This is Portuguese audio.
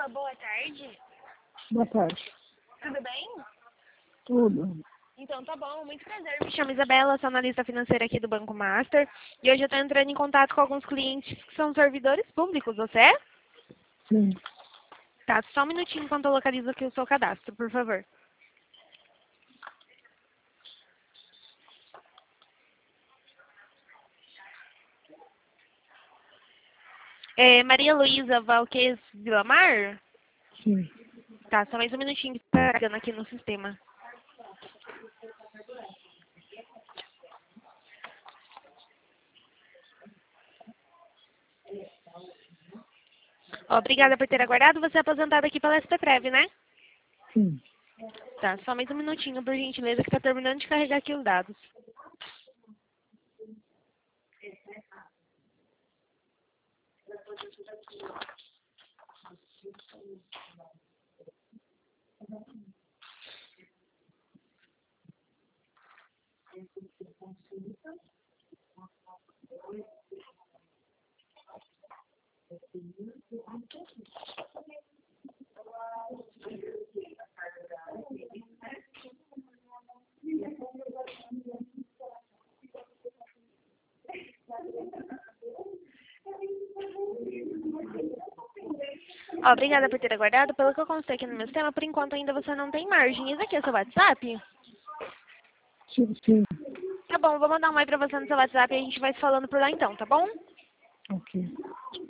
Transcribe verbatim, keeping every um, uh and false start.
boa tarde. Boa tarde. Tudo bem? Tudo. Então tá bom, muito prazer. Me chamo Isabela, sou analista financeira aqui do Banco Master. E hoje eu estou entrando em contato com alguns clientes que são servidores públicos, você é? Sim. Tá, só um minutinho enquanto eu localizo aqui o seu cadastro, por favor. É Maria Luísa Valquez Vilamar? Sim. Tá, só mais um minutinho que tá carregando aqui no sistema. Obrigada por ter aguardado. Você é aposentado aqui pela S T Prev, né? Sim. Tá, só mais um minutinho, por gentileza, que tá terminando de carregar aqui os dados. Obrigada por ter aguardado. Pelo que eu constei aqui no meu sistema, por enquanto ainda você não tem margem. Esse aqui é o seu WhatsApp? Sim, sim. Tá bom, vou mandar um oi pra você no seu WhatsApp e a gente vai se falando por lá então, tá bom? Ok.